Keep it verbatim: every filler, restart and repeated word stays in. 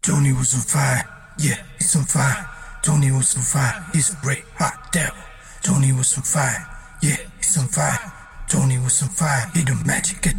Tony was on fire, yeah, he's on fire. Tony was on fire, he's a red hot devil. Tony was on fire, yeah, he's on fire. Tony was on fire, he the magic at